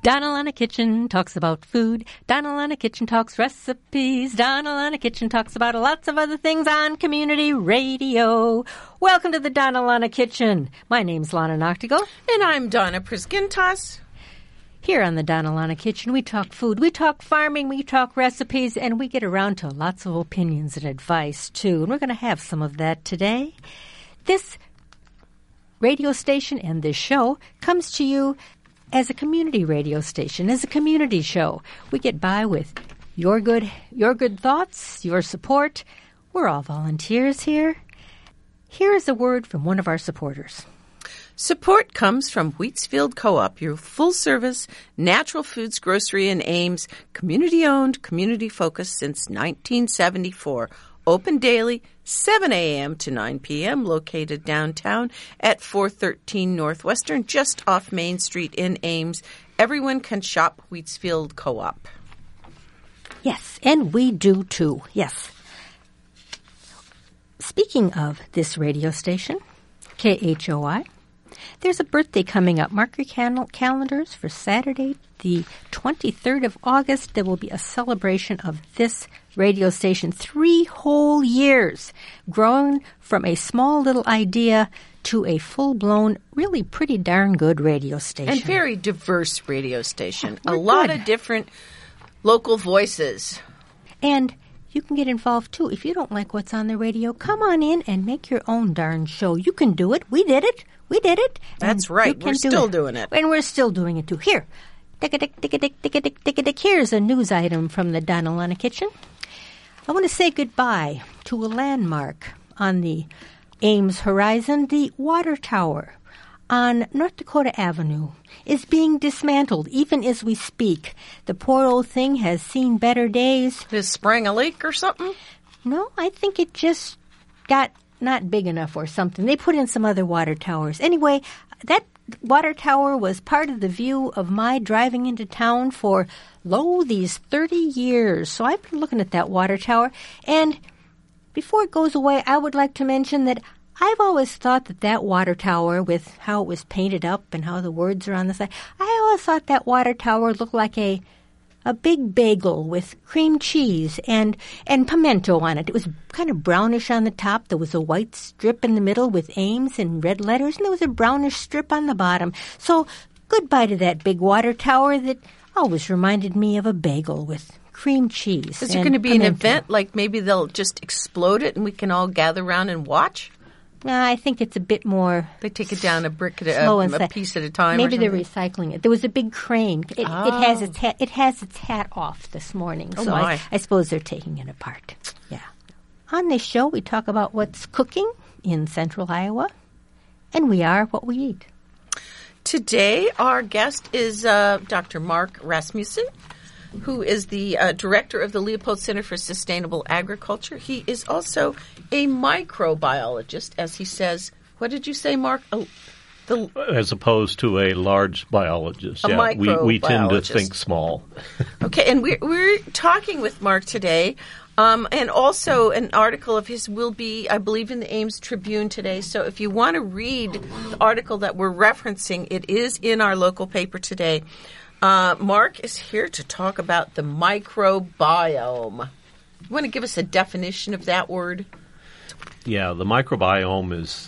Donna Kitchen talks about food. Donna Kitchen talks recipes. Donna Kitchen talks about lots of other things on community radio. Welcome to the Donna Kitchen. My name's Lana Noctigal. And I'm Donna Priskintas. Here on the Donna Kitchen, we talk food, we talk farming, we talk recipes, and we get around to lots of opinions and advice, too. And we're going to have some of that today. This radio station and this show comes to you as a community radio station, as a community show. We get by with your good thoughts, your support. We're all volunteers here. Here is a word from one of our supporters. Support comes from Wheatsfield Co-op, your full-service natural foods grocery in Ames, community-owned, community-focused since 1974. Open daily, 7 a.m. to 9 p.m., located downtown at 413 Northwestern, just off Main Street in Ames. Everyone can shop Wheatsfield Co-op. Yes, and we do too, yes. Speaking of this radio station, KHOI, there's a birthday coming up. Mark your calendars for Saturday, the 23rd of August. There will be a celebration of this radio station. 3 whole years, growing from a small little idea to a full-blown, really pretty darn good radio station. And very diverse radio station. A lot of different local voices. And you can get involved, too. If you don't like what's on the radio, come on in and make your own darn show. You can do it. We did it. We did it. That's right. We're still doing it. And we're still doing it, too. Here. Here's a news item from the Donna Kitchen. I want to say goodbye to a landmark on the Ames horizon. The water tower on North Dakota Avenue is being dismantled even as we speak. The poor old thing has seen better days. It sprang a leak or something? No, I think it just got not big enough or something. They put in some other water towers. Anyway, that water tower was part of the view of my driving into town for, these 30 years. So I've been looking at that water tower. And before it goes away, I would like to mention that I've always thought that water tower, with how it was painted up and how the words are on the side, I always thought that water tower looked like a big bagel with cream cheese and pimento on it. It was kind of brownish on the top. There was a white strip in the middle with Ames in red letters, and there was a brownish strip on the bottom. So goodbye to that big water tower that always reminded me of a bagel with cream cheese. Is there going to be an event, like maybe they'll just explode it and we can all gather around and watch? I think it's a bit more. They take it down a brick at a piece at a time. Maybe they're recycling it. There was a big crane. It has its hat off this morning. So I suppose they're taking it apart. Yeah. On this show, we talk about what's cooking in Central Iowa, and we are what we eat. Today, our guest is Dr. Mark Rasmussen, who is the director of the Leopold Center for Sustainable Agriculture. He is also a microbiologist, as he says. What did you say, Mark? As opposed to a large biologist. We tend to think small. Okay, and we're talking with Mark today. And also an article of his will be, I believe, in the Ames Tribune today. So if you want to read the article that we're referencing, it is in our local paper today. Mark is here to talk about the microbiome. You want to give us a definition of that word? Yeah, the microbiome is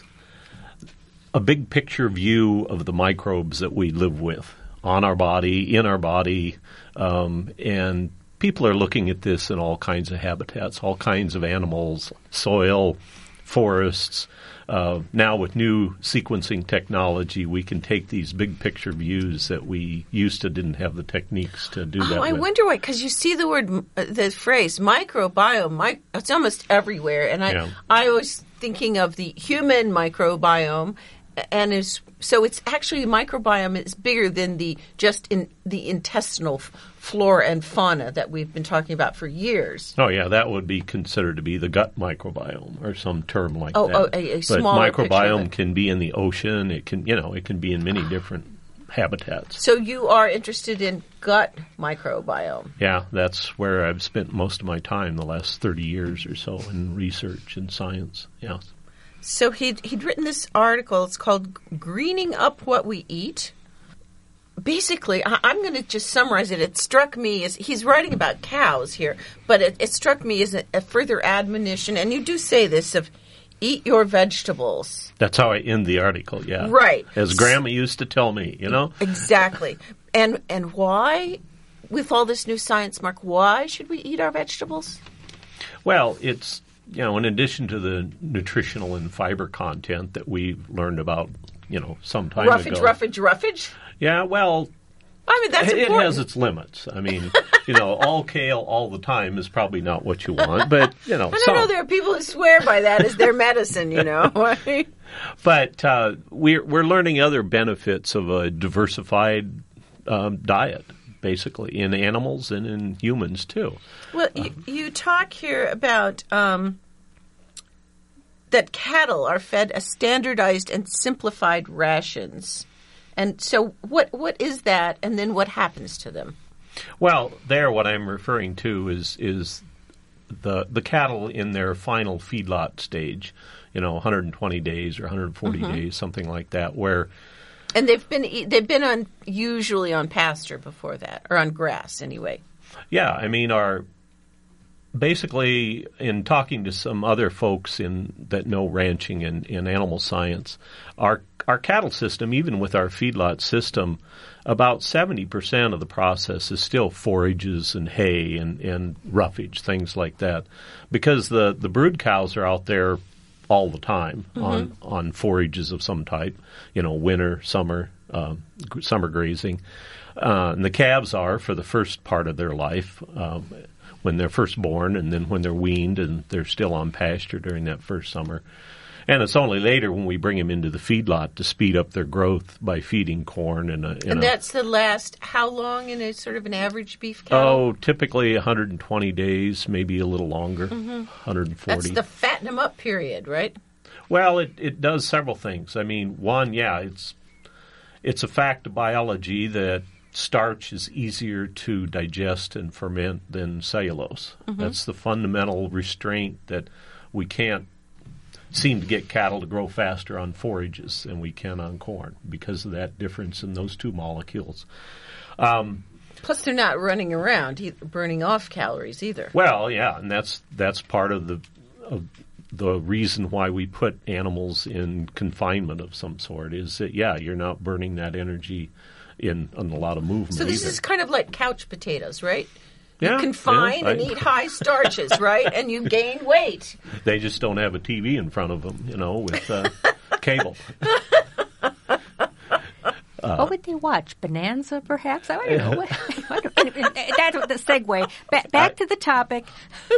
a big picture view of the microbes that we live with on our body, in our body, and people are looking at this in all kinds of habitats, all kinds of animals, soil, forests. Now with new sequencing technology, we can take these big picture views that we used to didn't have the techniques to do that I wonder why, because you see the phrase microbiome, it's almost everywhere. And I was thinking of the human microbiome, and so it's actually microbiome is bigger than the intestinal flora and fauna that we've been talking about for years. Oh yeah, that would be considered to be the gut microbiome or some term like that. A but smaller microbiome can be in the ocean. It can be in many different habitats. So you are interested in gut microbiome? Yeah, that's where I've spent most of my time the last 30 years or so in research and science. Yeah. So he'd written this article. It's called "Greening Up What We Eat." basically, I'm going to just summarize it. It struck me as he's writing about cows here, but it struck me as a further admonition, and you do say this, of eat your vegetables. That's how I end the article, yeah. Right. As Grandma used to tell me, you know? Exactly. And why, with all this new science, Mark, why should we eat our vegetables? Well, it's, in addition to the nutritional and fiber content that we learned about, some time ago. Roughage? Yeah, well, I mean, that's important. It has its limits. I mean, all kale all the time is probably not what you want, but, I don't know. There are people who swear by that as their medicine, But we're learning other benefits of a diversified diet, basically, in animals and in humans, too. Well, you talk here about that cattle are fed a standardized and simplified rations. And so what is that, and then what happens to them? Well, what I'm referring to is the cattle in their final feedlot stage, 120 days or 140 days, something like that, where... And they've been usually on pasture before that, or on grass anyway. Yeah, I mean, basically, in talking to some other folks that know ranching and animal science, our cattle system, even with our feedlot system, about 70% of the process is still forages and hay and roughage, things like that, because the brood cows are out there all the time on forages of some type, winter, summer grazing. And the calves are for the first part of their life, when they're first born, and then when they're weaned and they're still on pasture during that first summer. And it's only later when we bring them into the feedlot to speed up their growth by feeding corn. And that's the last, how long in a sort of an average beef cow? Oh, typically 120 days, maybe a little longer, 140. That's the fatten them up period, right? Well, it does several things. I mean, one, it's a fact of biology that starch is easier to digest and ferment than cellulose. That's the fundamental restraint that we can't seem to get cattle to grow faster on forages than we can on corn because of that difference in those two molecules. Plus, they're not running around burning off calories either. Well, yeah, and that's part of the reason why we put animals in confinement of some sort is that, you're not burning that energy in a lot of movement. So this is kind of like couch potatoes, right? You Yeah, confine and eat high starches, right? And you gain weight. They just don't have a TV in front of them, with cable. What would they watch? Bonanza, perhaps? I don't know. That's the segue. Back to the topic.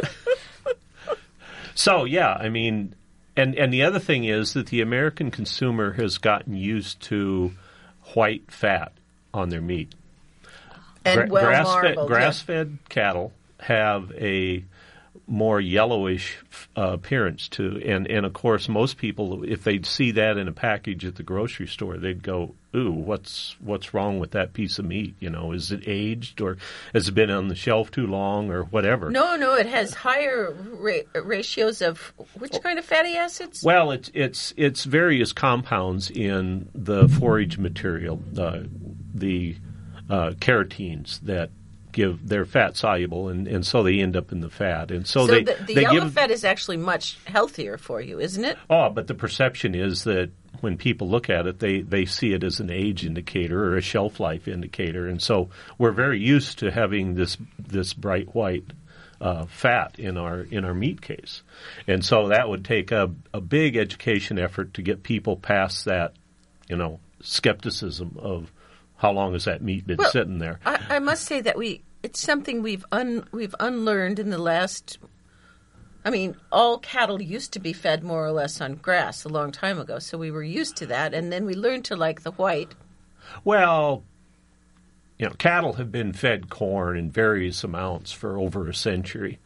So, I mean, and the other thing is that the American consumer has gotten used to white fat on their meat. And grass-fed cattle have a more yellowish appearance to, and of course most people, if they'd see that in a package at the grocery store, they'd go, "Ooh, what's wrong with that piece of meat? Is it aged or has it been on the shelf too long or whatever?" No, it has higher ratios of which kind of fatty acids? Well, it's various compounds in the forage material, the carotenes that they're fat soluble, and so they end up in the fat, and so they yellow fat is actually much healthier for you, isn't it? Oh, but the perception is that when people look at it, they see it as an age indicator or a shelf life indicator, and so we're very used to having this bright white fat in our meat case, and so that would take a big education effort to get people past that, skepticism of how long has that meat been sitting there. I must say that it's something we've unlearned in the last. I mean, all cattle used to be fed more or less on grass a long time ago, so we were used to that, and then we learned to like the white. Well, cattle have been fed corn in various amounts for over a century.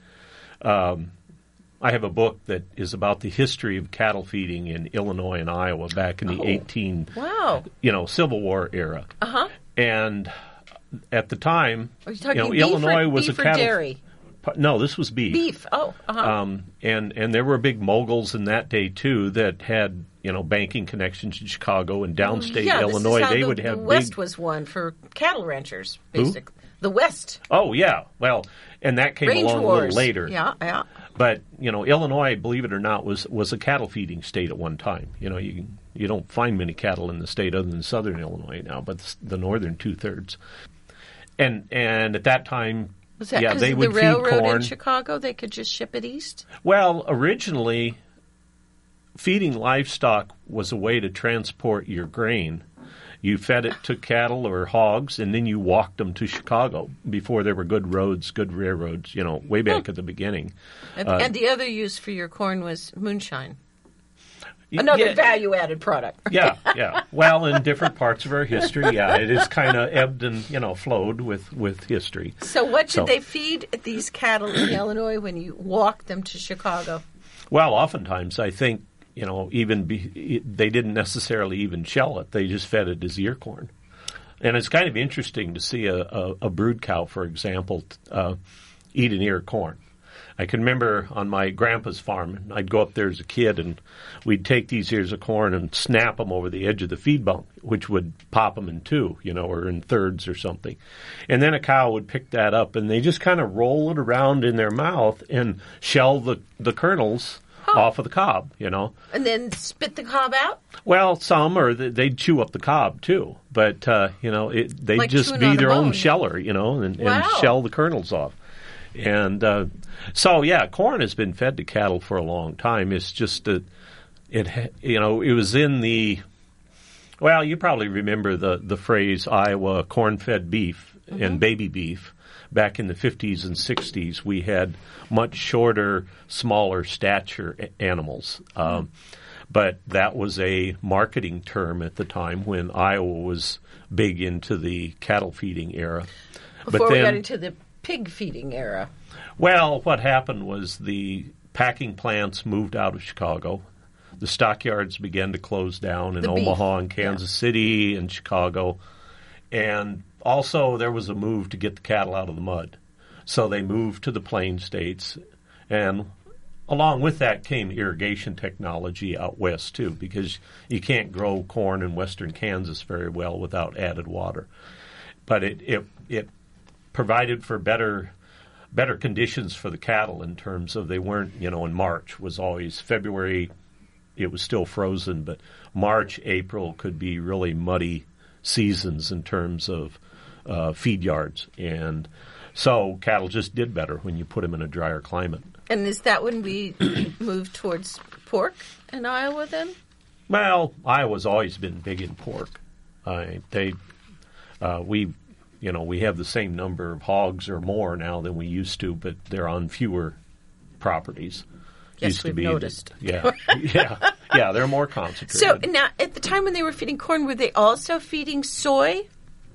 I have a book that is about the history of cattle feeding in Illinois and Iowa back in the Civil War era. And at the time, are you talking Illinois was beef a cattle. Or dairy? No, this was beef. Beef. Oh. And there were big moguls in that day too that had banking connections in Chicago and downstate Yeah, Illinois. this is how They would have the West big. was one for cattle ranchers, Who? basically. The West. Oh yeah, well, and that came Range along wars. a little later. Yeah. But Illinois, believe it or not, was a cattle feeding state at one time. You don't find many cattle in the state other than southern Illinois now, but the northern 2/3. And at that time, Was that yeah, because they of would the feed railroad corn. in Chicago? They could just ship it east? Well, originally, feeding livestock was a way to transport your grain. You fed it to cattle or hogs, and then you walked them to Chicago before there were good roads, good railroads, way back at the beginning. And the other use for your corn was moonshine. Another Yeah. value-added product. Yeah. Well, in different parts of our history, it is kind of ebbed and, flowed with history. So what did they feed these cattle in Illinois when you walked them to Chicago? Well, oftentimes I think, they didn't necessarily even shell it. They just fed it as ear corn. And it's kind of interesting to see a brood cow, for example, eat an ear of corn. I can remember on my grandpa's farm, I'd go up there as a kid, and we'd take these ears of corn and snap them over the edge of the feed bunk, which would pop them in two, or in thirds or something. And then a cow would pick that up, and they just kind of roll it around in their mouth and shell the kernels off of the cob, And then spit the cob out? Well, some, or they'd chew up the cob, too. But, they'd Like just chewing be on a their own bone. sheller, and Wow. shell the kernels off. And corn has been fed to cattle for a long time. It's just that it was in the, well, you probably remember the phrase Iowa corn-fed beef and baby beef. Back in the 50s and 60s, we had much shorter, smaller stature animals. But that was a marketing term at the time when Iowa was big into the cattle feeding era. Before we got into the pig feeding era. Well, what happened was the packing plants moved out of Chicago. The stockyards began to close down in The beef. Omaha and Kansas City and Chicago. And also there was a move to get the cattle out of the mud. So they moved to the plain states. And along with that came irrigation technology out west, too, because you can't grow corn in western Kansas very well without added water. But it provided for better conditions for the cattle in terms of they weren't, in March was always February, it was still frozen, but March, April could be really muddy seasons in terms of feed yards. And so cattle just did better when you put them in a drier climate. And is that when we moved towards pork in Iowa then? Well, Iowa's always been big in pork. We have the same number of hogs or more now than we used to, but they're on fewer properties. Yes, we've noticed. Yeah, they're more concentrated. So now, at the time when they were feeding corn, were they also feeding soy?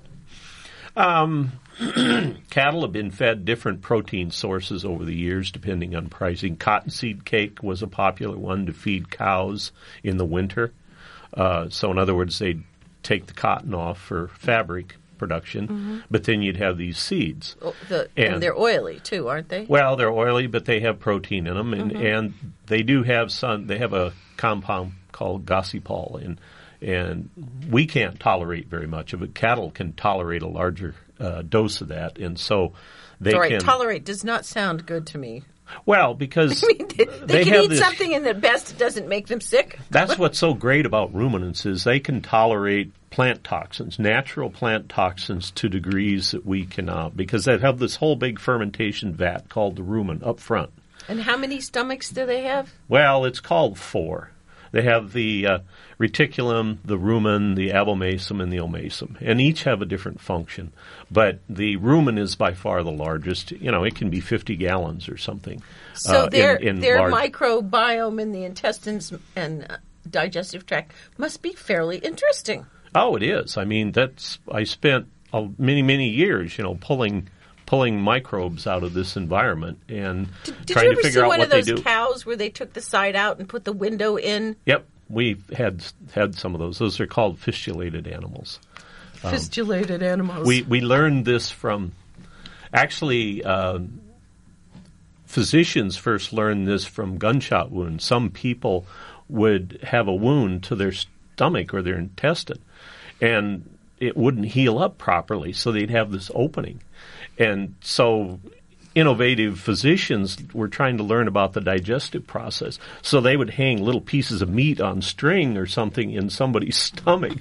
Cattle have been fed different protein sources over the years, depending on pricing. Cottonseed cake was a popular one to feed cows in the winter. So, in other words, they'd take the cotton off for fabric production, but then you'd have these seeds. And they're oily, too, aren't they? Well, they're oily, but they have protein in them, and they do have they have a compound called gossypol, and we can't tolerate very much of it. Cattle can tolerate a larger dose of that, and so they can tolerate does not sound good to me. Well, because they can eat something and at best it doesn't make them sick. That's what's so great about ruminants is they can tolerate plant toxins, natural plant toxins to degrees that we cannot, because they have this whole big fermentation vat called the rumen up front. And how many stomachs do they have? Well, it's called 4. They have the reticulum, the rumen, the abomasum, and the omasum, and each have a different function. But the rumen is by far the largest. It can be 50 gallons or something. So their large microbiome in the intestines and digestive tract must be fairly interesting. Oh, it is. I mean, I spent many, many years, pulling microbes out of this environment and trying to figure out what they do. Did you ever see one of those cows where they took the side out and put the window in? Yep, we've had some of those. Those are called fistulated animals. Fistulated animals. We learned this from actually. Physicians first learned this from gunshot wounds. Some people would have a wound to their stomach or their intestine, and it wouldn't heal up properly, so they'd have this opening. And so innovative physicians were trying to learn about the digestive process. So they would hang little pieces of meat on string or something in somebody's stomach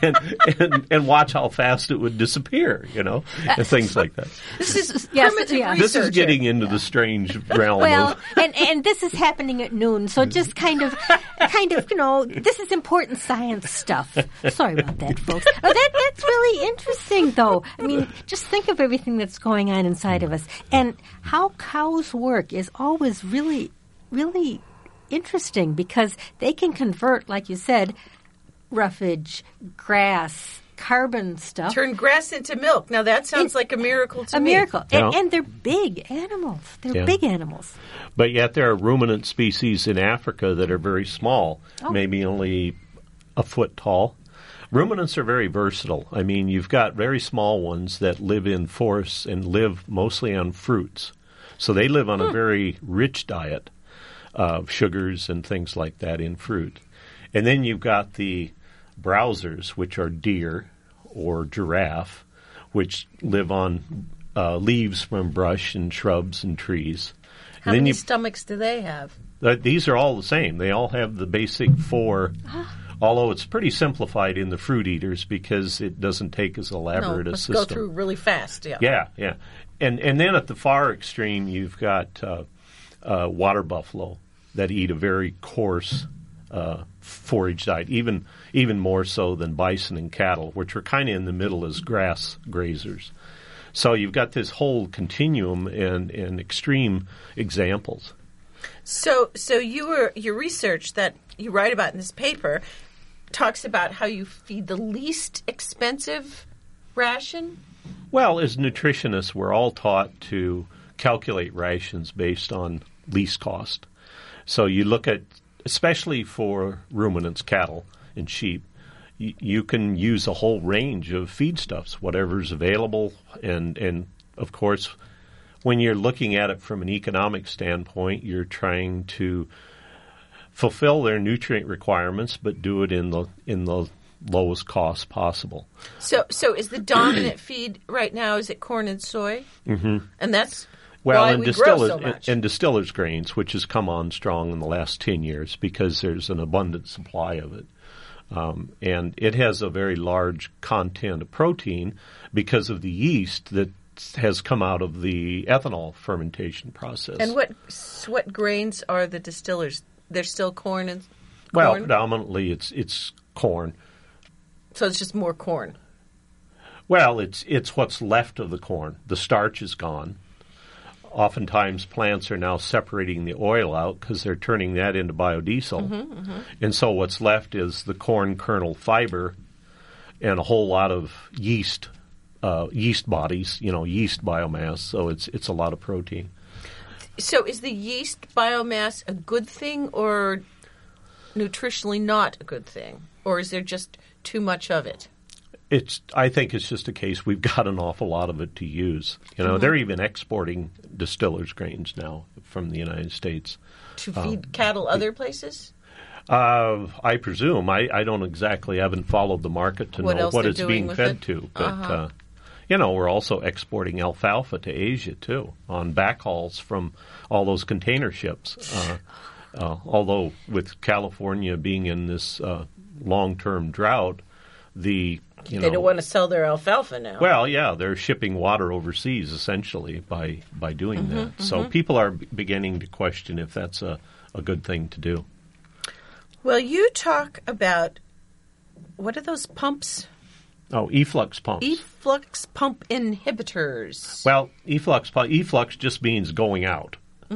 and watch how fast it would disappear, and things like that. This is primitive research. This is getting into the strange realm of... and this is happening at noon, so just kind of, this is important science stuff. Sorry about that, folks. That's really interesting, though. I mean, just think of everything that's going on inside of us. And how cows work is always really, really interesting because they can convert, like you said, roughage, grass, carbon stuff. Turn grass into milk. Now that sounds like a miracle to me. A miracle. And they're big animals. They're big animals. But yet there are ruminant species in Africa that are very small, maybe only a foot tall. Ruminants are very versatile. I mean, you've got very small ones that live in forests and live mostly on fruits. So they live on a very rich diet of sugars and things like that in fruit. And then you've got the browsers, which are deer or giraffe, which live on leaves from brush and shrubs and trees. How many stomachs do they have? These are all the same. They all have the basic four... Although it's pretty simplified in the fruit eaters because it doesn't take as elaborate a system. Go through really fast, Yeah. And then at the far extreme, you've got water buffalo that eat a very coarse forage diet, even more so than bison and cattle, which are kind of in the middle as grass grazers. So you've got this whole continuum and extreme examples. So your research that you write about in this paper talks about how you feed the least expensive ration? Well, as nutritionists, we're all taught to calculate rations based on least cost. So you look at, especially for ruminants, cattle and sheep, you can use a whole range of feedstuffs, whatever's available. And of course, when you're looking at it from an economic standpoint, you're trying to fulfill their nutrient requirements, but do it in the lowest cost possible. So is the dominant feed right now, is it corn and soy? Mm-hmm. And that's why we grow so much. And distillers grains, which has come on strong in the last 10 years because there's an abundant supply of it. And it has a very large content of protein because of the yeast that has come out of the ethanol fermentation process. And what grains are the distillers? They're still corn and corn? Well, predominantly it's corn. So it's just more corn. Well, it's what's left of the corn. The starch is gone. Oftentimes, plants are now separating the oil out because they're turning that into biodiesel. And so what's left is the corn kernel fiber and a whole lot of yeast bodies, yeast biomass. So it's a lot of protein. So is the yeast biomass a good thing or nutritionally not a good thing? Or is there just too much of it? I think it's just a case we've got an awful lot of it to use. They're even exporting distillers grains now from the United States. To feed cattle other places? I presume. I haven't followed the market to know what it's being fed to. But, we're also exporting alfalfa to Asia, too, on backhauls from all those container ships. Although with California being in this long-term drought, they don't want to sell their alfalfa now. Well, yeah, they're shipping water overseas, essentially, by doing that. So people are beginning to question if that's a good thing to do. Well, you talk about, what are those pumps? Oh, efflux pumps. Efflux pump inhibitors. Well, efflux just means going out,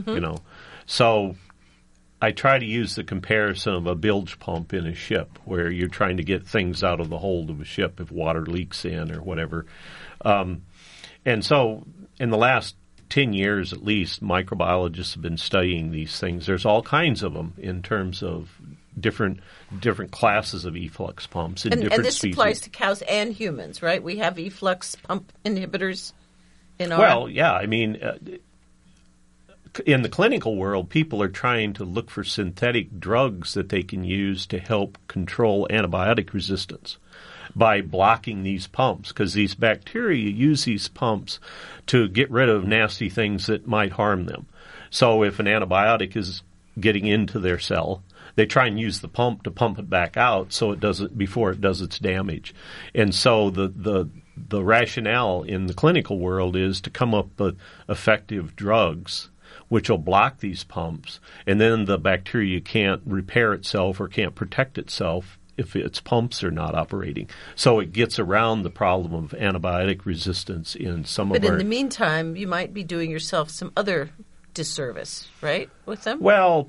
So I try to use the comparison of a bilge pump in a ship where you're trying to get things out of the hold of a ship if water leaks in or whatever. And so in the last 10 years at least, microbiologists have been studying these things. There's all kinds of them in terms of different classes of efflux pumps in different and this species. applies to cows and humans, right? We have efflux pump inhibitors in our... Well, yeah. I mean, in the clinical world, people are trying to look for synthetic drugs that they can use to help control antibiotic resistance by blocking these pumps, because these bacteria use these pumps to get rid of nasty things that might harm them. So if an antibiotic is getting into their cell, they try and use the pump to pump it back out so it does it before it does its damage. And so the rationale in the clinical world is to come up with effective drugs which will block these pumps, and then the bacteria can't repair itself or can't protect itself if its pumps are not operating. So it gets around the problem of antibiotic resistance in some of our... But in the meantime, you might be doing yourself some other disservice, right, with them? Well,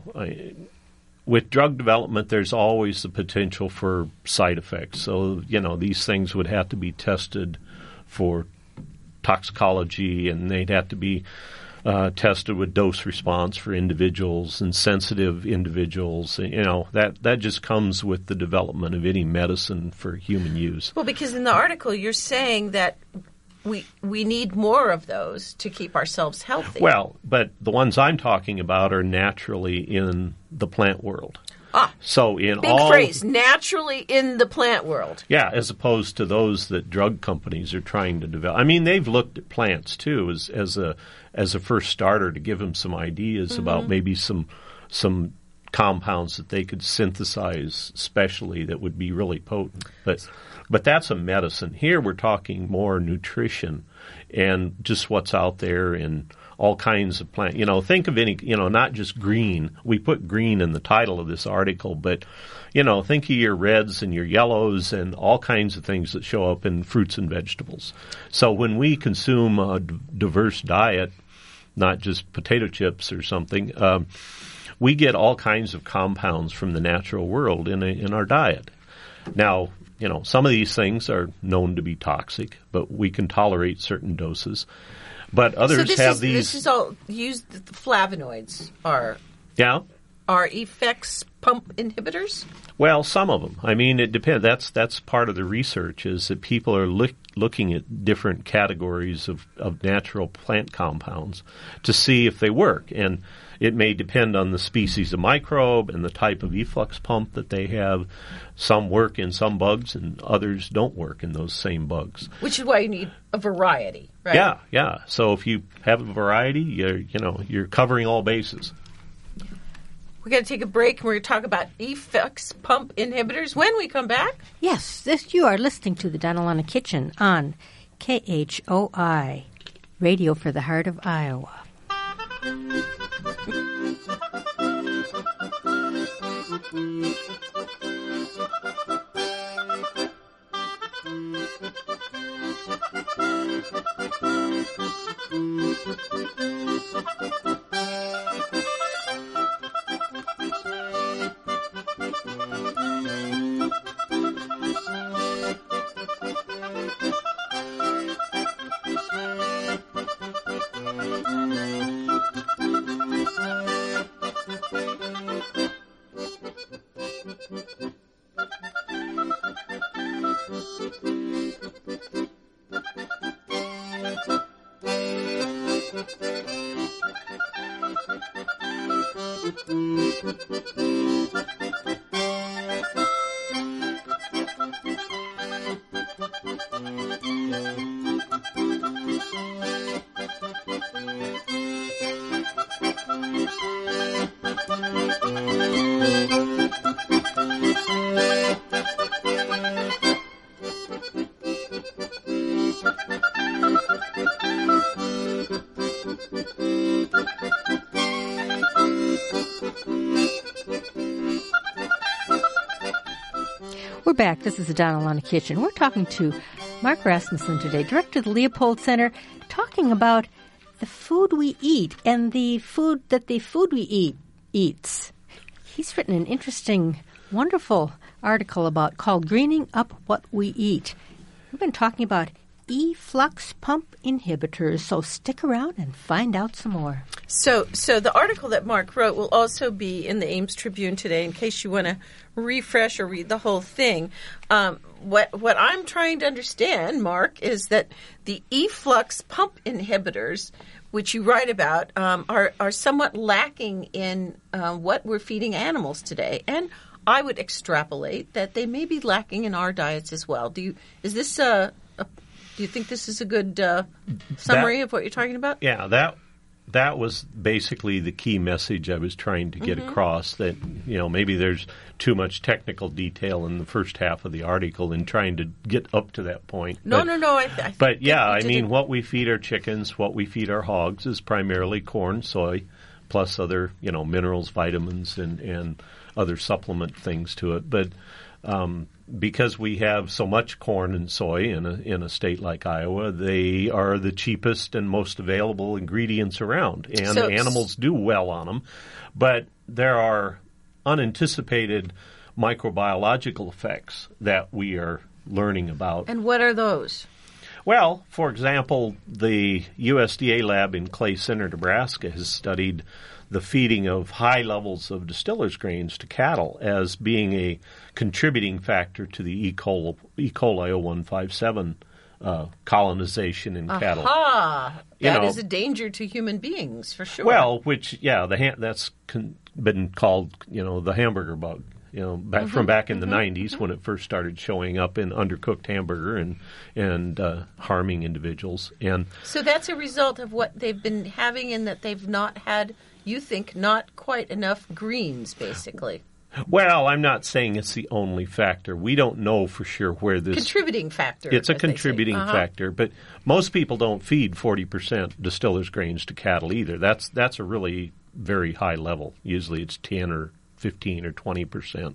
with drug development, there's always the potential for side effects. So, these things would have to be tested for toxicology, and they'd have to be tested with dose response for individuals and sensitive individuals. That just comes with the development of any medicine for human use. Well, because in the article you're saying that we need more of those to keep ourselves healthy. Well, but the ones I'm talking about are naturally in the plant world. So in big phrase, naturally in the plant world. Yeah, as opposed to those that drug companies are trying to develop. I mean, they've looked at plants too as a first starter to give them some ideas about maybe some compounds that they could synthesize specially that would be really potent. But that's a medicine. Here we're talking more nutrition and just what's out there in all kinds of plants. Think of any, not just green. We put green in the title of this article, but, think of your reds and your yellows and all kinds of things that show up in fruits and vegetables. So when we consume a diverse diet, not just potato chips or something, we get all kinds of compounds from the natural world in our diet. Now, some of these things are known to be toxic, but we can tolerate certain doses. But others have these. This is all used. The flavonoids are effects pump inhibitors. Well, some of them. I mean, it depends. That's part of the research is that people are looking at different categories of natural plant compounds to see if they work, and it may depend on the species of microbe and the type of efflux pump that they have. Some work in some bugs and others don't work in those same bugs. Which is why you need a variety, right? Yeah. So if you have a variety, you're covering all bases. We're going to take a break and we're going to talk about efflux pump inhibitors when we come back. Yes, you are listening to the Donalana Kitchen on KHOI, Radio for the Heart of Iowa. We're back. This is the Donalana Kitchen. We're talking to Mark Rasmussen today, director of the Leopold Center, talking about the food we eat and the food that the food we eat eats. He's written an interesting, wonderful article called Greening Up What We Eat. We've been talking about efflux pump inhibitors. So stick around and find out some more. So the article that Mark wrote will also be in the Ames Tribune today in case you want to refresh or read the whole thing. What I'm trying to understand, Mark, is that the efflux pump inhibitors, which you write about, are somewhat lacking in what we're feeding animals today. And I would extrapolate that they may be lacking in our diets as well. Do you think this is a good summary of what you're talking about? Yeah, that was basically the key message I was trying to get across, that maybe there's too much technical detail in the first half of the article in trying to get up to that point. No. What we feed our chickens, what we feed our hogs is primarily corn, soy, plus other minerals, vitamins, and other supplement things to it. But because we have so much corn and soy in a state like Iowa, they are the cheapest and most available ingredients around, and animals do well on them. But there are unanticipated microbiological effects that we are learning about. And what are those? Well, for example, the USDA lab in Clay Center, Nebraska, has studied the feeding of high levels of distillers grains to cattle as being a contributing factor to the E. coli 0157 colonization in cattle. That is a danger to human beings, for sure. Well, that's been called, the hamburger bug. Back in the 90s when it first started showing up in undercooked hamburger and harming individuals. And so that's a result of what they've been having, in that they've not had, you think, not quite enough greens, basically. Well, I'm not saying it's the only factor. We don't know for sure where this... Contributing factor. It's a contributing factor, but most people don't feed 40% distillers grains to cattle either. That's a really very high level. Usually it's 10 or 15 or 20%.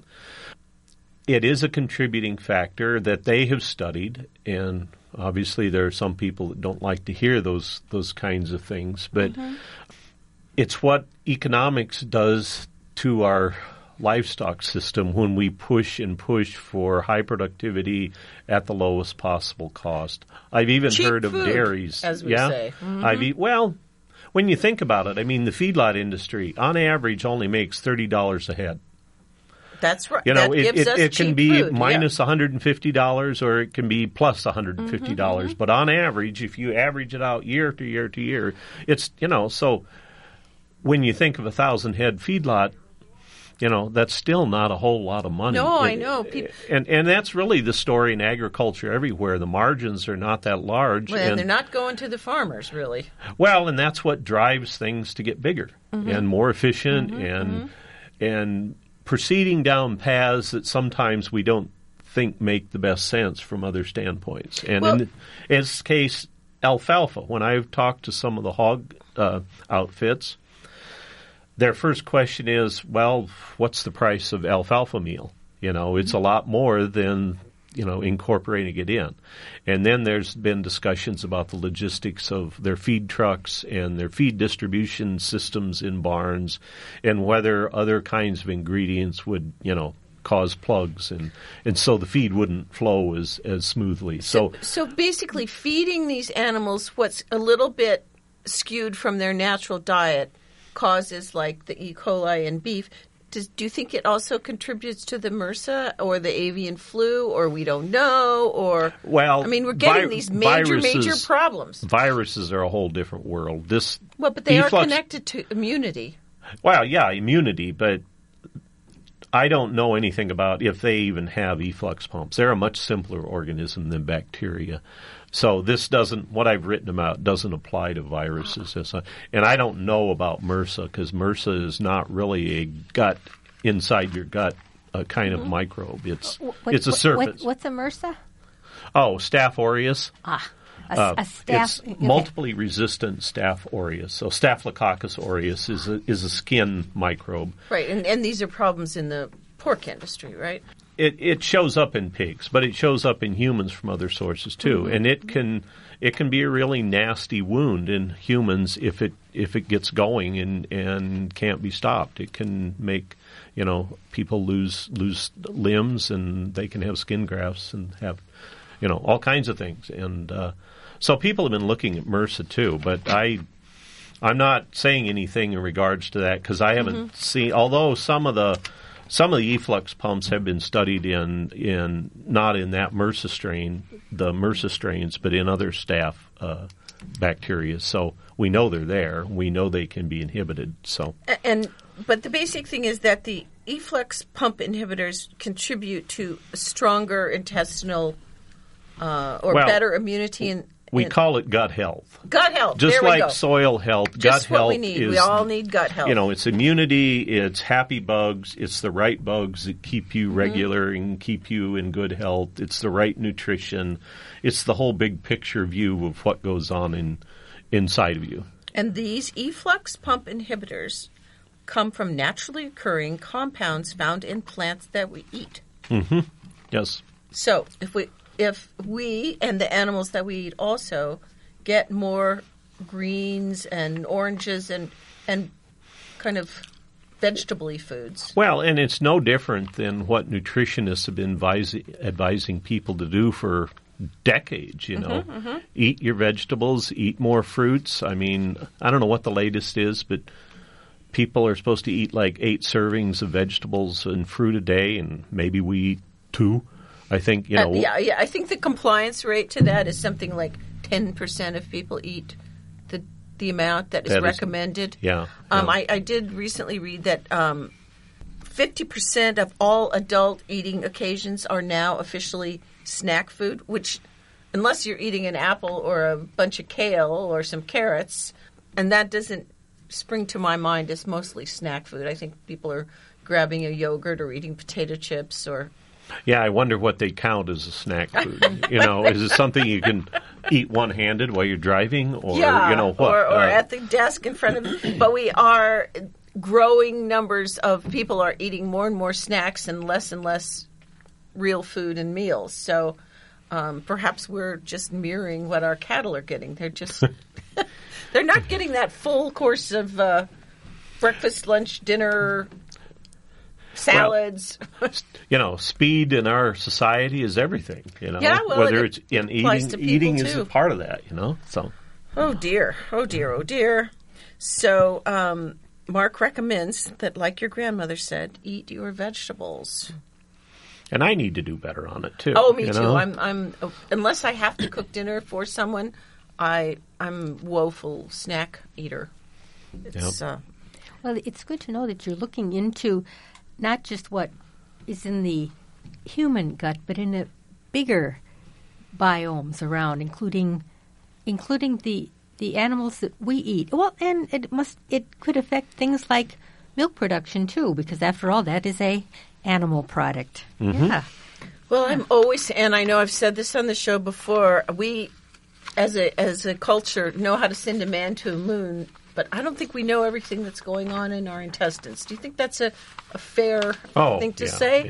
It is a contributing factor that they have studied, and obviously there are some people that don't like to hear those kinds of things, but it's what economics does to our livestock system when we push for high productivity at the lowest possible cost. I've even cheap heard of food, dairies. as we say. When you think about it, the feedlot industry, on average, only makes $30 a head. That's right. It can be food, minus $150 or it can be plus $150. But on average, if you average it out year to year to year, it's, so when you think of 1,000 head feedlot, that's still not a whole lot of money. No, I know. And that's really the story in agriculture everywhere. The margins are not that large. Well, and they're not going to the farmers, really. Well, and that's what drives things to get bigger and more efficient and proceeding down paths that sometimes we don't think make the best sense from other standpoints. And in this case, alfalfa, when I've talked to some of the hog outfits, their first question is, well, what's the price of alfalfa meal? It's a lot more than, incorporating it in. And then there's been discussions about the logistics of their feed trucks and their feed distribution systems in barns and whether other kinds of ingredients would, cause plugs. And so the feed wouldn't flow as smoothly. So basically feeding these animals what's a little bit skewed from their natural diet causes like the E. coli in beef. Do you think it also contributes to the MRSA or the avian flu, or we don't know? Or we're getting these major problems. Viruses are a whole different world. But they are connected to immunity. Well, yeah, immunity, but I don't know anything about if they even have efflux pumps. They're a much simpler organism than bacteria. So what I've written about doesn't apply to viruses. And I don't know about MRSA because MRSA is not really a gut, inside your gut, kind of microbe. It's a surface. What's a MRSA? Oh, Staph aureus. A staph. It's multiply resistant Staph aureus. So Staphylococcus aureus is a skin microbe. Right, and these are problems in the pork industry, right? It shows up in pigs, but it shows up in humans from other sources too, and it can be a really nasty wound in humans if it gets going and can't be stopped. It can make people lose limbs, and they can have skin grafts and have all kinds of things. And so people have been looking at MRSA too, but I'm not saying anything in regards to that because I haven't seen, although some of the efflux pumps have been studied in not in that MRSA strain, the MRSA strains, but in other staph bacteria. So we know they're there. We know they can be inhibited. So but the basic thing is that the efflux pump inhibitors contribute to a stronger intestinal better immunity. We call it gut health. Gut health. Just there we like go. soil health, Just gut what health we need. is, We all need gut health. It's immunity, it's happy bugs, it's the right bugs that keep you regular and keep you in good health. It's the right nutrition. It's the whole big picture view of what goes on inside of you. And these efflux pump inhibitors come from naturally occurring compounds found in plants that we eat. Mm-hmm. Yes. So if we and the animals that we eat also get more greens and oranges and kind of vegetable-y foods. Well, and it's no different than what nutritionists have been advising people to do for decades, Eat your vegetables, eat more fruits. I mean, I don't know what the latest is, but people are supposed to eat like 8 servings of vegetables and fruit a day, and maybe we eat 2. I think, I think the compliance rate to that is something like 10% of people eat the amount that is recommended. I did recently read that 50% of all adult eating occasions are now officially snack food, which, unless you're eating an apple or a bunch of kale or some carrots, and that doesn't spring to my mind as mostly snack food. I think people are grabbing a yogurt or eating potato chips or... Yeah, I wonder what they count as a snack food. Is it something you can eat one-handed while you're driving, or what? Or at the desk in front of. But we are growing numbers of people are eating more and more snacks and less real food and meals. So perhaps we're just mirroring what our cattle are getting. They're just they're not getting that full course of breakfast, lunch, dinner. Salads. Well, speed in our society is everything. Whether it's in eating is a part of that. So. Oh dear. So Mark recommends that, like your grandmother said, eat your vegetables. And I need to do better on it too. Oh, me too. I'm unless I have to cook dinner for someone, I'm woeful snack eater. It's well, it's good to know that you're looking into not just what is in the human gut, but in the bigger biomes around, including the animals that we eat. Well, and it could affect things like milk production too, because after all, that is a animal product. Mm-hmm. Yeah. Well, I'm always, and I know I've said this on the show before, we as a culture know how to send a man to a moon. But I don't think we know everything that's going on in our intestines. Do you think that's a fair thing to say?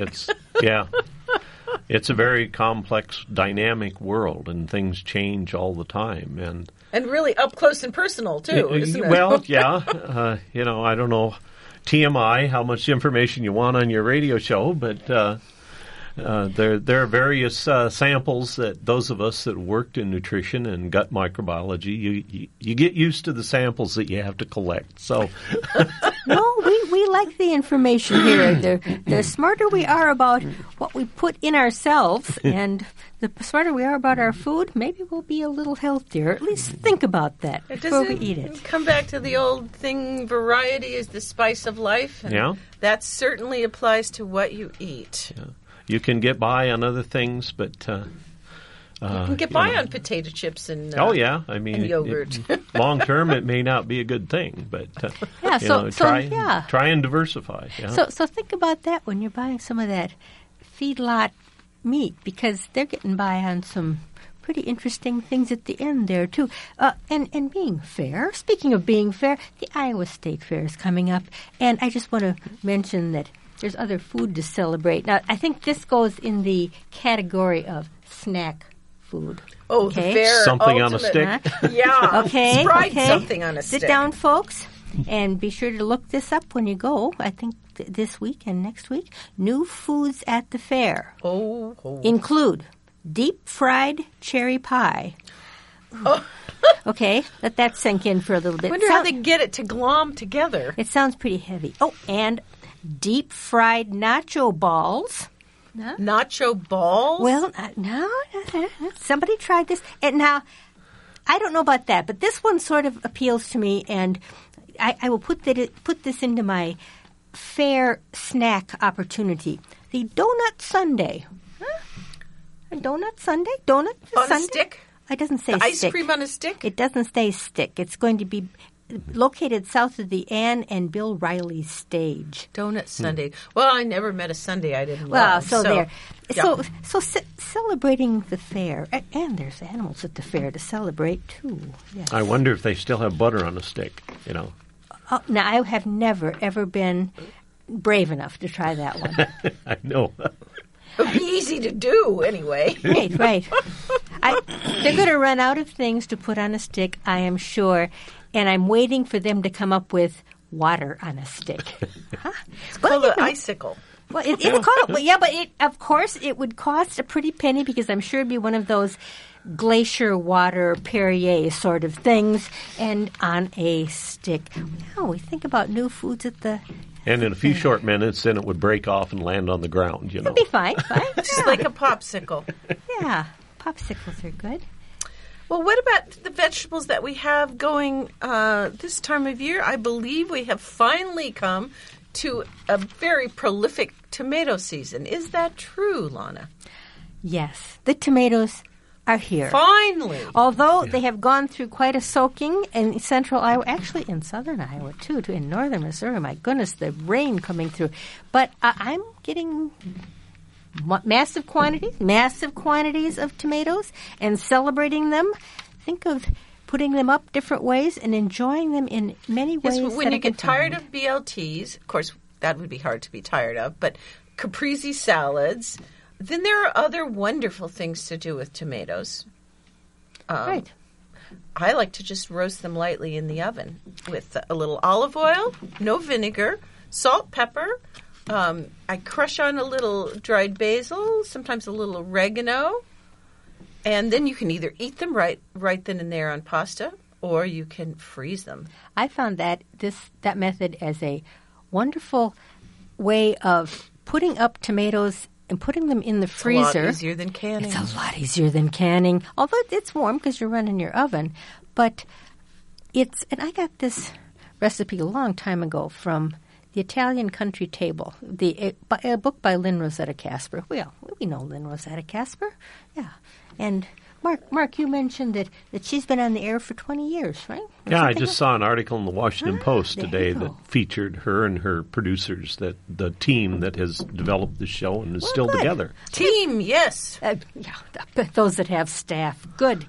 It's a very complex, dynamic world, and things change all the time. And really up close and personal, too, isn't it? Well, yeah. I don't know, TMI, how much information you want on your radio show, but... there are various samples that those of us that worked in nutrition and gut microbiology, you get used to the samples that you have to collect. So, no, we like the information here. The smarter we are about what we put in ourselves, and the smarter we are about our food, maybe we'll be a little healthier. At least think about that before we eat it. Come back to the old thing: variety is the spice of life. And that certainly applies to what you eat. Yeah. You can get by on other things, but you can get by on potato chips and and yogurt. Long term, it may not be a good thing, but try and diversify. Yeah. So think about that when you're buying some of that feedlot meat, because they're getting by on some pretty interesting things at the end there too. And being fair. Speaking of being fair, the Iowa State Fair is coming up, and I just want to mention that. There's other food to celebrate. Now, I think this goes in the category of snack food. Oh, okay? The fair something ultimate. On a stick? Yeah. Okay. Something on a stick. Sit down, folks, and be sure to look this up when you go. I think this week and next week. New foods at the fair include deep fried cherry pie. Oh. Okay, let that sink in for a little bit. I wonder how they get it to glom together. It sounds pretty heavy. Oh, and deep fried nacho balls. No? Nacho balls? Well, no. Somebody tried this. And now, I don't know about that, but this one sort of appeals to me, and I will put this into my fair snack opportunity. The donut sundae. Huh? A donut sundae? Donut on sundae? A stick? It doesn't say the stick. Ice cream on a stick? It doesn't say stick. It's going to be located south of the Anne and Bill Riley stage. Donut sundae. Well, I never met a sundae I didn't well, love. So there. Yeah. So celebrating the fair, and there's animals at the fair to celebrate too. Yes. I wonder if they still have butter on a stick, you know. Oh, now, I have never, ever been brave enough to try that one. I know. It would be easy to do anyway. Right. They're going to run out of things to put on a stick, I am sure, and I'm waiting for them to come up with water on a stick. Huh? It's called an icicle. Well, it's called, well, yeah, but of course it would cost a pretty penny because I'm sure it'd be one of those glacier water Perrier sort of things, and on a stick. Now we think about new foods at the. And in a few short minutes, then it would break off and land on the ground, you know. It'd be fine. Just like a popsicle. Yeah, popsicles are good. Well, what about the vegetables that we have going this time of year? I believe we have finally come to a very prolific tomato season. Is that true, Lana? Yes, the tomatoes are here. Finally. Although they have gone through quite a soaking in central Iowa, actually in southern Iowa too, in northern Missouri. My goodness, the rain coming through. But I'm getting massive quantities of tomatoes and celebrating them. Think of putting them up different ways and enjoying them in many ways. Yes, when you get tired of BLTs, of course, that would be hard to be tired of, but caprese salads. Then there are other wonderful things to do with tomatoes. Right. I like to just roast them lightly in the oven with a little olive oil, no vinegar, salt, pepper. I crush on a little dried basil, sometimes a little oregano. And then you can either eat them right then and there on pasta, or you can freeze them. I found that method as a wonderful way of putting up tomatoes and putting them in the freezer. It's a lot easier than canning. It's a lot easier than canning, although it's warm because you're running your oven. But and I got this recipe a long time ago from The Italian Country Table, a book by Lynn Rosetta Kasper. Well, we know Lynn Rosetta Kasper. Yeah. And Mark, you mentioned that she's been on the air for 20 years, right? Yeah, I just saw an article in the Washington Post today you go. that featured her and her producers, that the team that has developed the show and is still good. together. Team, yes. Those that have staff. Good.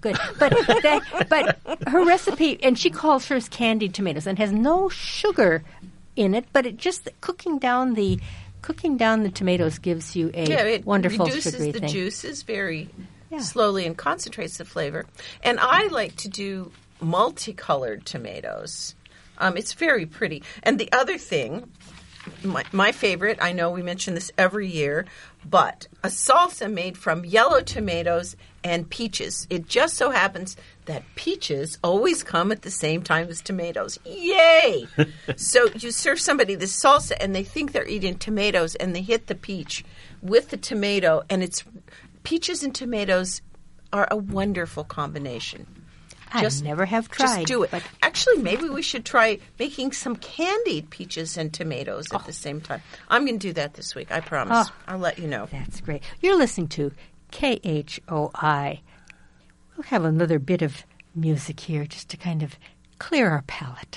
But her recipe, and she calls hers candied tomatoes, and has no sugar in it, but it just cooking down the tomatoes gives you a wonderful sugary thing. It reduces the juices very slowly and concentrates the flavor. And I like to do multicolored tomatoes. It's very pretty. And the other thing, my favorite, I know we mention this every year, but a salsa made from yellow tomatoes and peaches. It just so happens that peaches always come at the same time as tomatoes. Yay! So you serve somebody this salsa and they think they're eating tomatoes and they hit the peach with the tomato, and it's peaches and tomatoes are a wonderful combination. I never have tried. Just do it. Actually, maybe we should try making some candied peaches and tomatoes at the same time. I'm going to do that this week. I promise. I'll let you know. That's great. You're listening to KHOI. We'll have another bit of music here just to kind of clear our palate.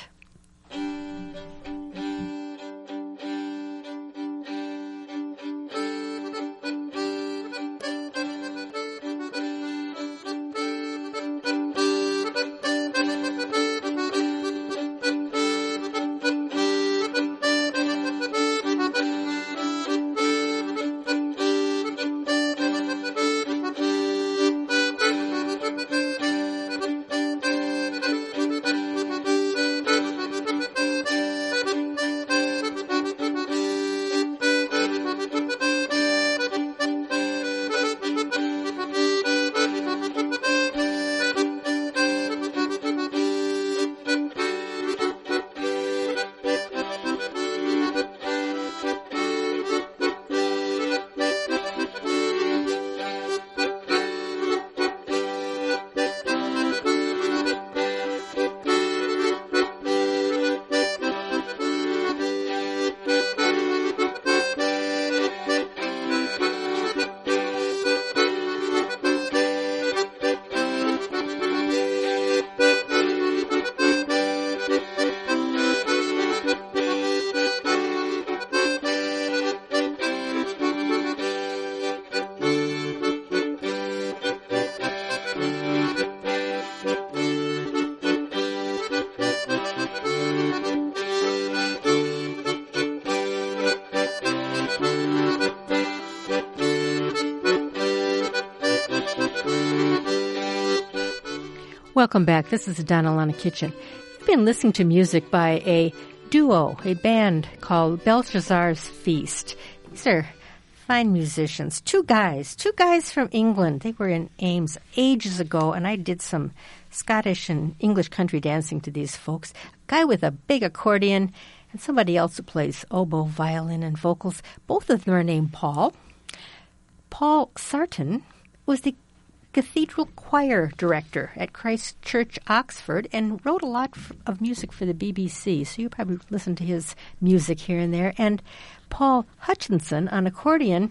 Welcome back. This is Donna Lana Kitchen. You've been listening to music by a duo, a band called Belshazzar's Feast. These are fine musicians. Two guys from England. They were in Ames ages ago, and I did some Scottish and English country dancing to these folks. A guy with a big accordion and somebody else who plays oboe, violin, and vocals. Both of them are named Paul. Paul Sarton was the cathedral choir director at Christ Church, Oxford, and wrote a lot of music for the BBC, so you probably listen to his music here and there. And Paul Hutchinson on accordion,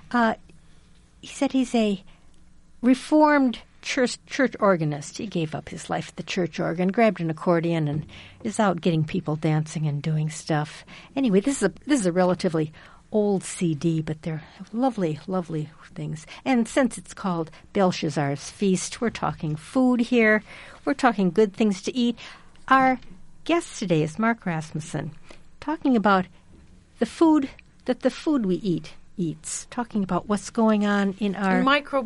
he said he's a reformed church organist. He gave up his life at the church organ, grabbed an accordion, and is out getting people dancing and doing stuff. Anyway, this is a relatively old CD, but they're lovely, lovely things. And since it's called Belshazzar's Feast, we're talking food here. We're talking good things to eat. Our guest today is Mark Rasmussen, talking about the food that the food we eat eats, talking about what's going on in our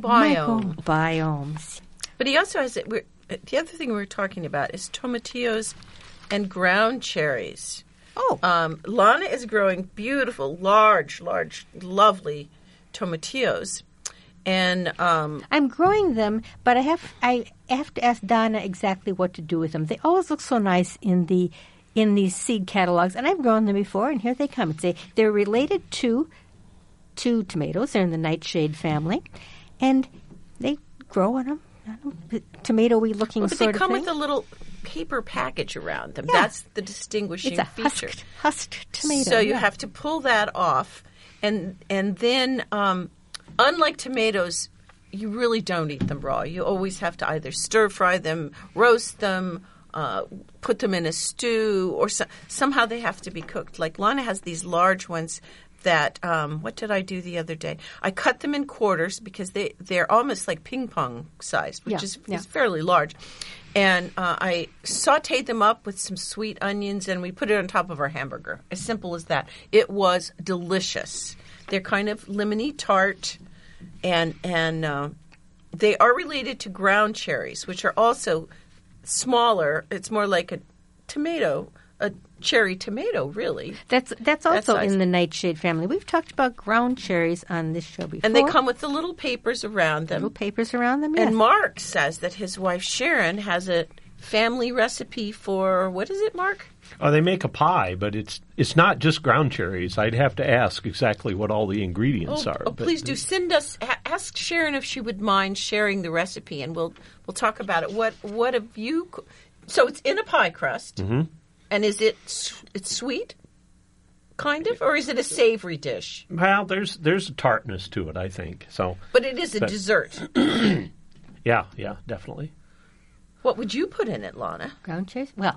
microbiomes. But he also has the other thing we were talking about is tomatillos and ground cherries. Oh. Lana is growing beautiful, large, lovely tomatillos. And I'm growing them, but I have to ask Donna exactly what to do with them. They always look so nice in these seed catalogs, and I've grown them before, and here they come. They're related to tomatoes. They're in the nightshade family, and they grow on them. Tomato-y looking sort of thing. But they come with a little paper package around them. Yeah. That's the distinguishing feature. It's a husked tomato. So you have to pull that off, and then, unlike tomatoes, you really don't eat them raw. You always have to either stir-fry them, roast them, put them in a stew, or somehow they have to be cooked. Like Lana has these large ones that, what did I do the other day? I cut them in quarters because they're almost like ping pong sized, which is fairly large. And I sauteed them up with some sweet onions, and we put it on top of our hamburger. As simple as that. It was delicious. They're kind of lemony tart, and they are related to ground cherries, which are also smaller. It's more like a tomato, a cherry tomato, really. That's also in the nightshade family. We've talked about ground cherries on this show before. And they come with the little papers around them. Yes. And Mark says that his wife Sharon has a family recipe for, what is it, Mark? Oh, they make a pie, but it's not just ground cherries. I'd have to ask exactly what all the ingredients are. Oh, please do send us. Ask Sharon if she would mind sharing the recipe, and we'll talk about it. What have you? So it's in a pie crust. Mm-hmm. And is it's sweet, kind of, or is it a savory dish? Well, there's a tartness to it, I think. So, but it is a dessert. Yeah, definitely. What would you put in it, Lana? Ground cherries? Well,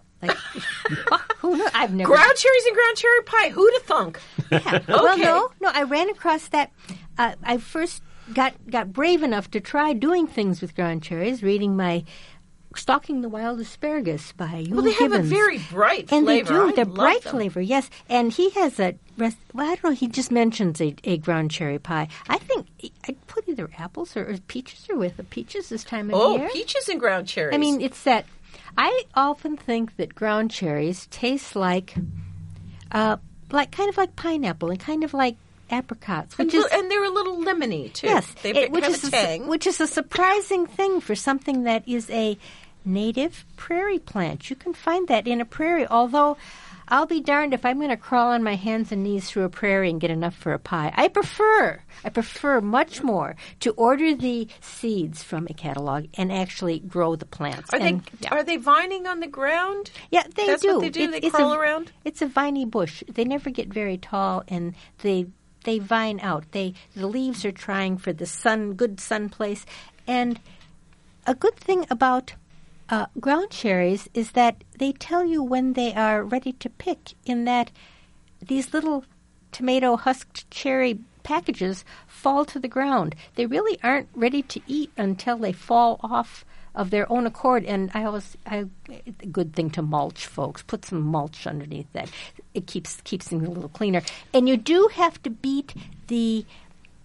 who knows? I've never ground cherries and ground cherry pie. Who'd have thunk? Yeah. Okay. Well, no. I ran across that. I first got brave enough to try doing things with ground cherries, reading my Stalking the Wild Asparagus by Ewan Well, they Gibbons. have a very bright and flavor. And they do. They're bright them. flavor, yes. And he has I don't know, he just mentions a ground cherry pie. I think I'd put either apples or peaches or with the peaches this time of year. Oh, peaches and ground cherries. I mean, it's that. I often think that ground cherries taste like kind of like pineapple and kind of like apricots, and they're a little lemony too. Yes, which is a tang. Which is a surprising thing for something that is a native prairie plant. You can find that in a prairie, although I'll be darned if I'm going to crawl on my hands and knees through a prairie and get enough for a pie. I prefer much more to order the seeds from a catalog and actually grow the plants. Are they vining on the ground? Yeah, they That's do. What they do. They crawl around. It's a viney bush. They never get very tall, and they vine out. The leaves are trying for the good sun place. And a good thing about ground cherries is that they tell you when they are ready to pick, in that these little tomato husked cherry packages fall to the ground. They really aren't ready to eat until they fall off of their own accord. And it's a good thing to mulch, folks. Put some mulch underneath that. It keeps things a little cleaner. And you do have to beat the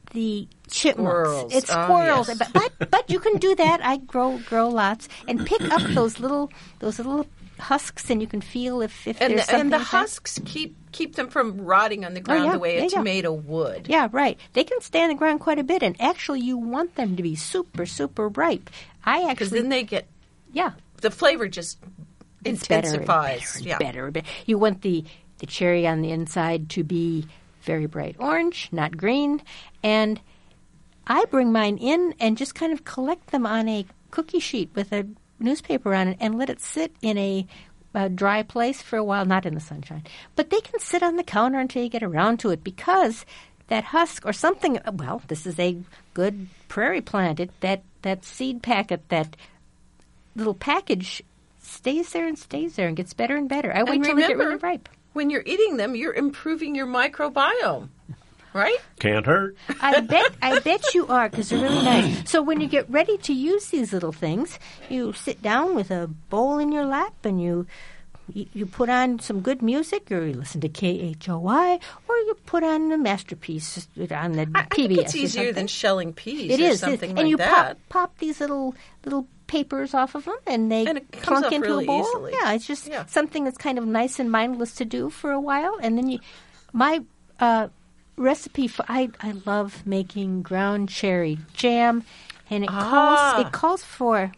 the chipmunks. Squirrels. It's Oh, squirrels. yes. But you can do that. I grow lots and pick up those little husks, and you can feel if there's something. And the inside. husks keep them from rotting on the ground yeah. the way Yeah, a yeah. tomato would. Yeah, right. They can stay on the ground quite a bit, and actually you want them to be super, super ripe. Because then they get the flavor just it's better and intensifies. better and better. You want the cherry on the inside to be very bright orange, not green, and I bring mine in and just kind of collect them on a cookie sheet with a newspaper on it and let it sit in a dry place for a while, not in the sunshine. But they can sit on the counter until you get around to it, because that husk or something, well, this is a good prairie plant. That seed packet, that little package stays there and gets better and better. I wait till they get really ripe. When you're eating them, you're improving your microbiome, right? Can't hurt. I bet you are, because they're really nice. So when you get ready to use these little things, you sit down with a bowl in your lap and you put on some good music, or you listen to KHOI, or you put on a Masterpiece on the PBS. I think it's easier than shelling peas it or is, something and like you that. pop these little papers off of them, and they it comes plunk off into really a bowl. easily. Yeah, it's just something that's kind of nice and mindless to do for a while, and then my recipe for I love making ground cherry jam, and it calls for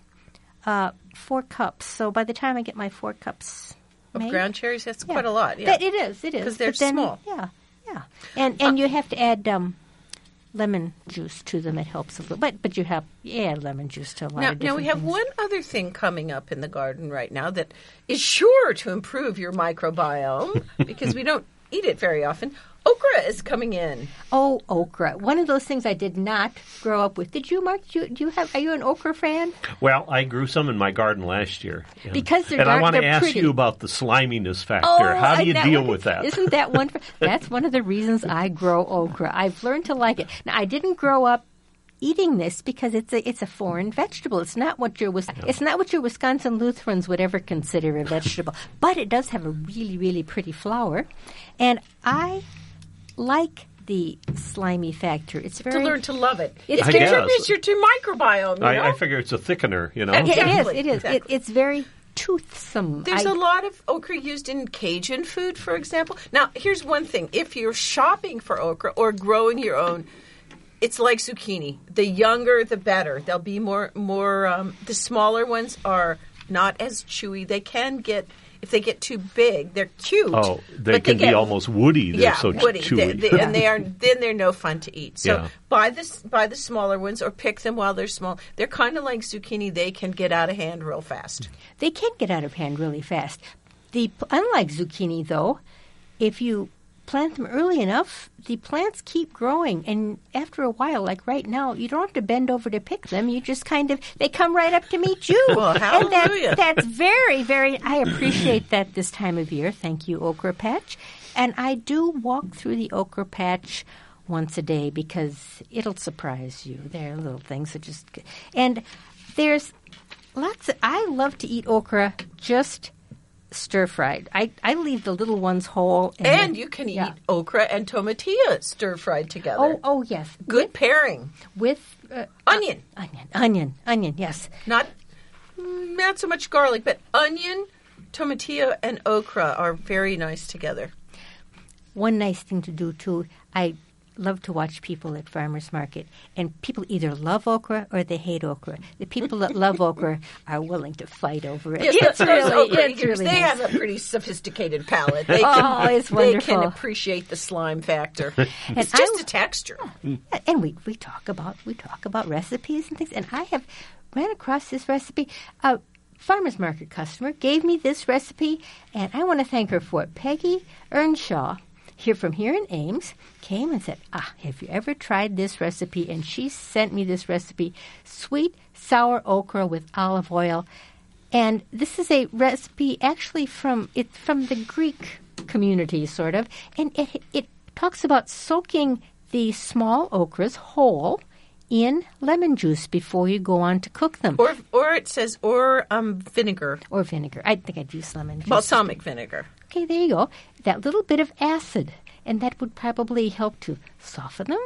4 cups. So by the time I get my 4 cups Of made, ground cherries, that's quite a lot. Yeah, it is because they're But then, small. Yeah, and you have to add lemon juice to them. It helps a little, but you have lemon juice to a lot of different Now we have things. one other thing coming up in the garden right now that is sure to improve your microbiome because we don't eat it very often. Okra is coming in. Oh, okra! One of those things I did not grow up with. Did you, Mark? Are you an okra fan? Well, I grew some in my garden last year. Because they're and dark, I want to they're ask pretty. you about the sliminess factor. Oh, How do you isn't that deal one- with that? Isn't that wonderful? That's one of the reasons I grow okra. I've learned to like it. Now, I didn't grow up eating this because it's a foreign vegetable. It's not what your Wisconsin Lutherans would ever consider a vegetable. But it does have a really, really pretty flower, and I like the slimy factor. It's very To learn to love it. It I contributes to your microbiome, you know? I figure it's a thickener, you know? Exactly. It is. Exactly. It's very toothsome. There's a lot of okra used in Cajun food, for example. Now, here's one thing. If you're shopping for okra or growing your own, it's like zucchini. The younger, the better. They'll be more. The smaller ones are not as chewy. They can get, if they get too big, they're cute. Oh, they can be almost woody. They're so woody. chewy. And they're no fun to eat. So buy the smaller ones or pick them while they're small. They're kind of like zucchini. They can get out of hand real fast. They can get out of hand really fast. Unlike zucchini, though, if you plant them early enough, the plants keep growing, and after a while, like right now, you don't have to bend over to pick them. You just they come right up to meet you. Well, hallelujah. And that's very, very, I appreciate that this time of year. Thank you, Okra Patch. And I do walk through the Okra Patch once a day because it'll surprise you. There are little things that just, and there's I love to eat okra just stir-fried. I leave the little ones whole. And you can eat okra and tomatilla stir-fried together. Oh, yes. Good pairing. With onion. Onion, yes. Not so much garlic, but onion, tomatilla, and okra are very nice together. One nice thing to do, too, I love to watch people at farmers market, and people either love okra or they hate okra. The people that love okra are willing to fight over it. Yes, It's really they nice. have a pretty sophisticated palate. They it's wonderful. They can appreciate the slime factor. And It's just a texture. And we talk about recipes and things. And I have ran across this recipe. A farmers market customer gave me this recipe, and I want to thank her for it. Peggy Earnshaw, from here in Ames, came and said, have you ever tried this recipe? And she sent me this recipe, sweet sour okra with olive oil. And this is a recipe actually from the Greek community, sort of. And it talks about soaking the small okras whole in lemon juice before you go on to cook them. Or it says, vinegar. Or vinegar. I think I'd use lemon juice. Balsamic vinegar. Okay, there you go. That little bit of acid, and that would probably help to soften them,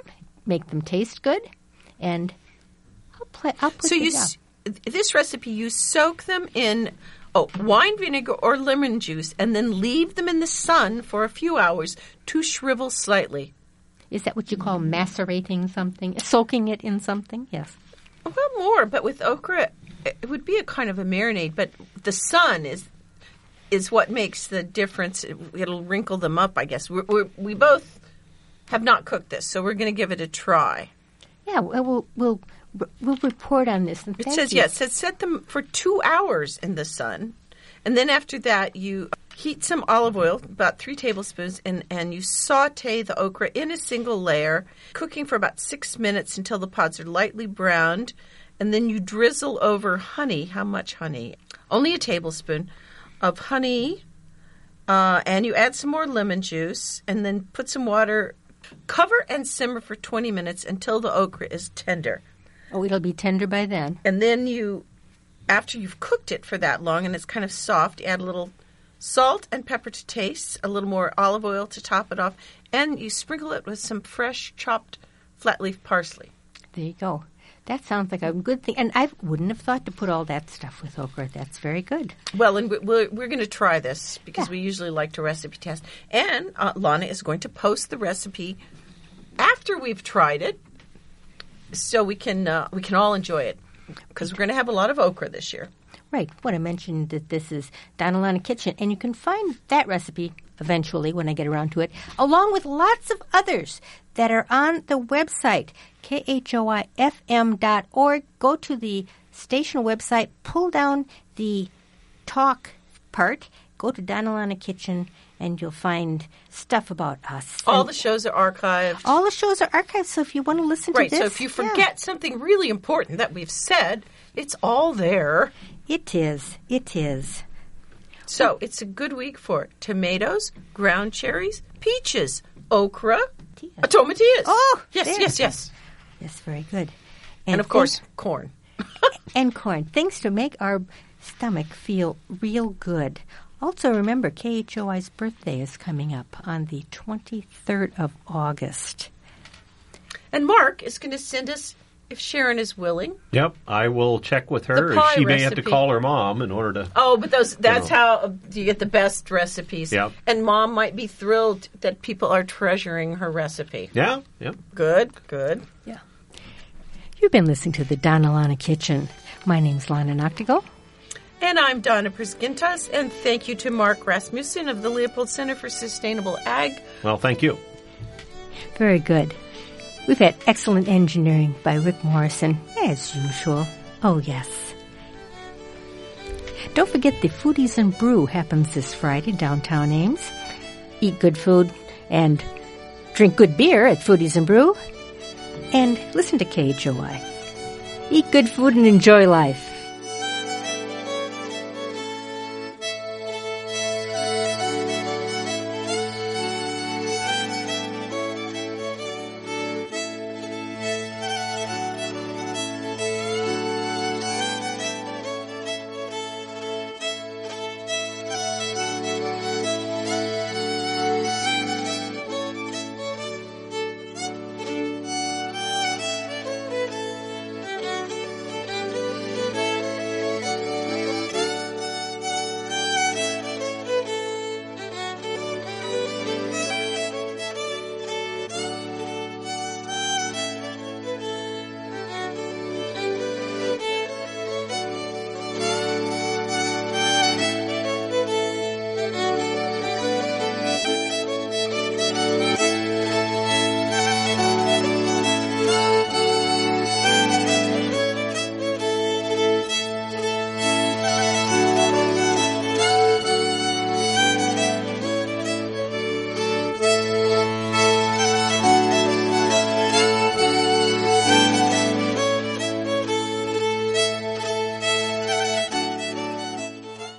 make them taste good, and I'll put So this recipe, you soak them in wine vinegar or lemon juice and then leave them in the sun for a few hours to shrivel slightly. Is that what you call macerating something? Soaking it in something? Yes. Well, more, but with okra, it would be a kind of a marinade, but the sun is what makes the difference. It'll wrinkle them up, I guess. We both have not cooked this, so we're going to give it a try. Yeah, we'll report on this. It says set them for 2 hours in the sun, and then after that you heat some olive oil, about 3 tablespoons, and you saute the okra in a single layer, cooking for about 6 minutes until the pods are lightly browned, and then you drizzle over honey. How much honey? Only a tablespoon of honey, and you add some more lemon juice, and then put some water. Cover and simmer for 20 minutes until the okra is tender. Oh, it'll be tender by then. And then after you've cooked it for that long and it's kind of soft, add a little salt and pepper to taste, a little more olive oil to top it off, and you sprinkle it with some fresh chopped flat leaf parsley. There you go. That sounds like a good thing. And I wouldn't have thought to put all that stuff with okra. That's very good. Well, and we're going to try this because we usually like to recipe test. And Lana is going to post the recipe after we've tried it, so we can all enjoy it, because we're going to have a lot of okra this year. Right. What I mentioned that this is Donna Lana Kitchen, and you can find that recipe eventually when I get around to it, along with lots of others that are on the website, khoifm.org. Go to the station website, pull down the talk part, go to Donna Lana Kitchen, and you'll find stuff about us. All the shows are archived. All the shows are archived, so if you want to listen to this. Right, so if you forget something really important that we've said, it's all there. It is. It is. So it's a good week for tomatoes, ground cherries, peaches, okra, tomatillos. Oh, yes. Yes, very good. And of course, corn. And corn. Things to make our stomach feel real good. Also, remember, KHOI's birthday is coming up on the 23rd of August. And Mark is going to send us, if Sharon is willing. Yep, I will check with her. The pie she may recipe. have to call her mom in order to... Oh, but that's how you get the best recipes. Yep. And Mom might be thrilled that people are treasuring her recipe. Yeah. Good. Yeah. You've been listening to the Donna Lana Kitchen. My name's Lana Noctigal. And I'm Donna Priskintas, and thank you to Mark Rasmussen of the Leopold Center for Sustainable Ag. Well, thank you. Very good. We've had excellent engineering by Rick Morrison, as usual. Oh, yes. Don't forget the Foodies and Brew happens this Friday, downtown Ames. Eat good food and drink good beer at Foodies and Brew. And listen to KHOI. Eat good food and enjoy life.